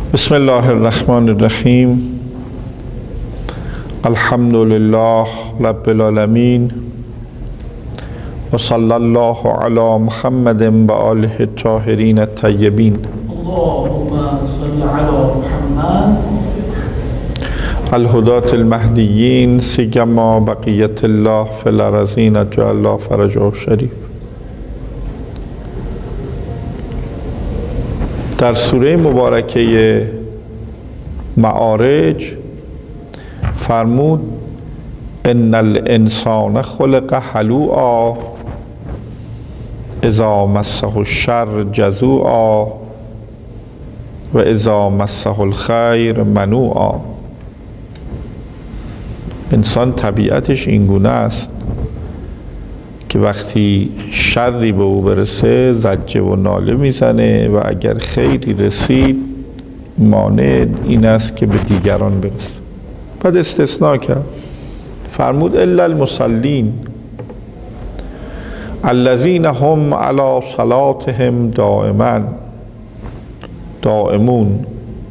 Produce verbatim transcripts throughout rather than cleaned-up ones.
بسم الله الرحمن الرحیم. الحمد لله رب العالمین و صلی الله علی محمد و آله الطاهرین الطیبین. اللهم صل علی محمد الهداة المهدیین سیما بقیت الله فی الارضین جعل الله فرجه شریف. در سوره مبارکه معارج فرمود ان الانسان خلق هلوعا اذا مسه الشر جزوعا و اذا مسه الخیر منوعا. انسان طبیعتش اینگونه است که وقتی شری به او برسه زجه و ناله میزنه و اگر خیری رسید مانع این است که به دیگران برسه. بعد استثناء کرد فرمود الا المصلین الذین هم علی صلاتهم دائما دائمون،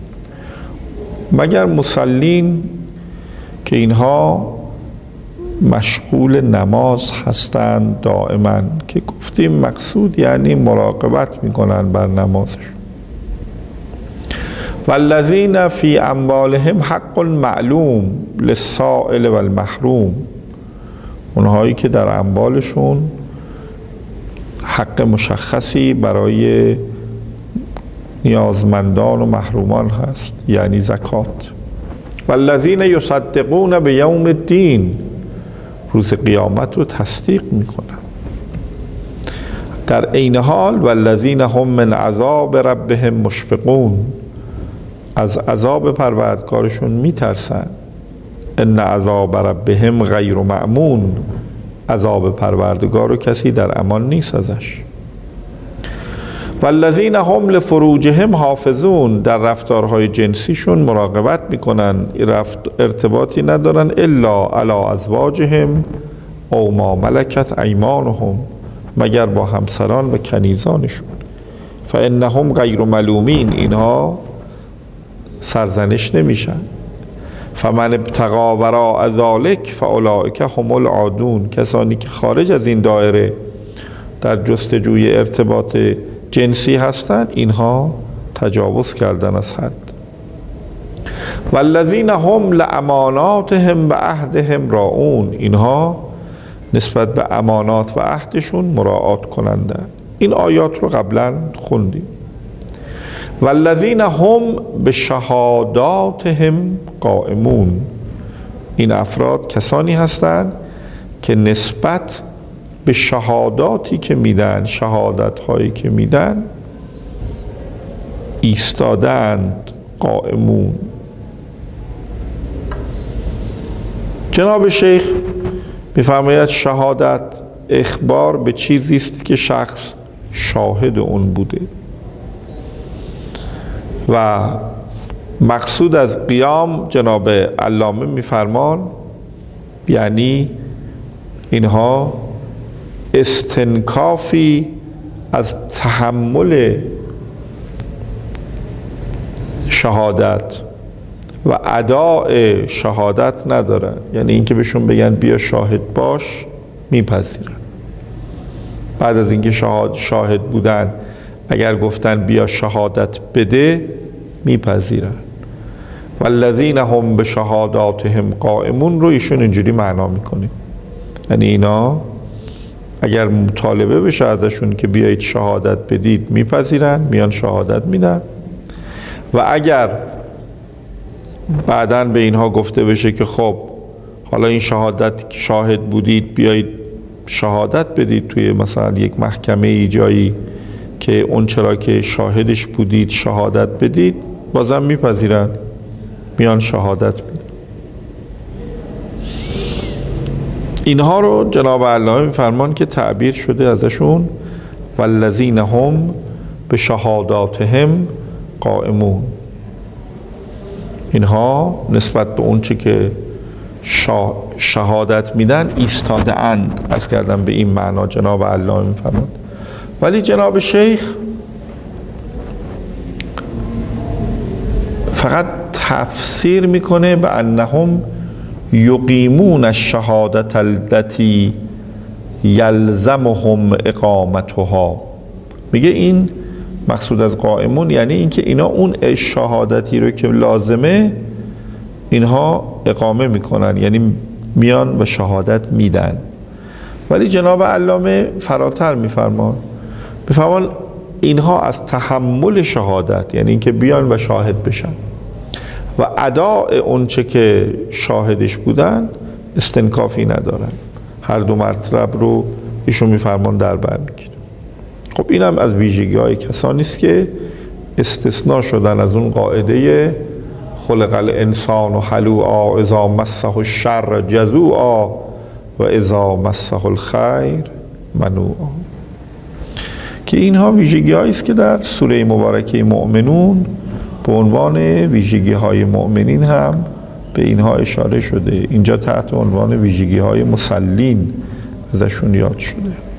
مگر مسلین که اینها مشغول نماز هستند دائما، که گفتیم مقصود یعنی مراقبت میکنن بر نمازش. والذین فی اموالهم حق معلوم للسائل و المحروم، اونهایی که در اموالشون حق مشخصی برای نیازمندان و محرومان هست، یعنی زکات. والذین یصدقون بیوم الدین، روز قیامت رو تصدیق میکنن. در عین حال والذین هم من عذاب ربهم مشفقون، از عذاب پروردگارشون میترسن. ان عذاب ربهم غیر مأمون، عذاب پروردگار رو کسی در امان نیست ازش. والذین هم لفروجهم حافظون، در رفتارهای جنسیشون مراقبت میکنن، ارتباطی ندارن الا علی ازواجهم او ما ملکت ایمانهم، مگر با همسران و کنیزانشون. فانهم غیر ملومین، اینها سرزنش نمیشن. فمن ابتغى وراء ذلک فاولئک هم العادون، کسانی که خارج از این دایره در جستجوی ارتباط جنسی هستند اینها تجاوز کردن از حد. والذین هم لاماناتهم و عهدهم راعون، اینها نسبت به امانات و عهدشون مراعات کنندن. این آیات رو قبلا خوندیم. والذین هم به شهاداتهم قائمون، این افراد کسانی هستند که نسبت به شهاداتی که میدن، شهادت هایی که میدن ایستادند، قائمون. جناب شیخ میفرماید شهادت اخبار به چیزی است که شخص شاهد اون بوده و مقصود از قیام جناب علامه میفرمان یعنی اینها استنکافی از تحمل شهادت و اداء شهادت ندارن، یعنی اینکه بهشون بگن بیا شاهد باش میپذیرن. بعد از اینکه شاهد شاهد بودن اگر گفتن بیا شهادت بده میپذیرن. والذین هم به شهاداتهم قائمون رو ایشون اینجوری معنا میکنه، یعنی اینا اگر مطالبه بشه ازشون که بیایید شهادت بدید میپذیرن، میان شهادت میدن. و اگر بعداً به اینها گفته بشه که خب حالا این شهادت شاهد بودید بیایید شهادت بدید توی مثلا یک محکمه ای جایی که اون چرا که شاهدش بودید شهادت بدید، بازم میپذیرن، میان شهادت بدید. اینها رو جناب علامه میفرمان که تعبیر شده ازشون والذین هم به شهاداتهم قائمون، اینها نسبت به اون چه که شهادت میدن ایستاده اند. عرض کردم به این معنا جناب علامه میفرمان. ولی جناب شیخ فقط تفسیر میکنه به انهم یقیمون الشهادة التي یلزمهم اقامتها. میگه این مقصود از قائمون یعنی اینکه اینا اون شهادتی رو که لازمه اینها اقامه میکنن، یعنی میان و شهادت میدن. ولی جناب علامه فراتر میفرمان میفرمان اینها از تحمل شهادت، یعنی اینکه بیان و شاهد بشن و اداء اونچه که شاهدش بودن استنکافی ندارن. هر دو مطلب رو ایشون میفرمان در بر میگیره. خب اینم از ویژگی های کسانی است که استثناء شدن از اون قاعده خلق الانسان و هلوعا اذا مسه الشر جزوعا و اذا مسه الخیر منوعا، که اینها ویژگی هایی است که در سوره مبارکه مؤمنون به عنوان ویژگی های مؤمنین هم به اینها اشاره شده. اینجا تحت عنوان ویژگی های مسلین ازشون یاد شده.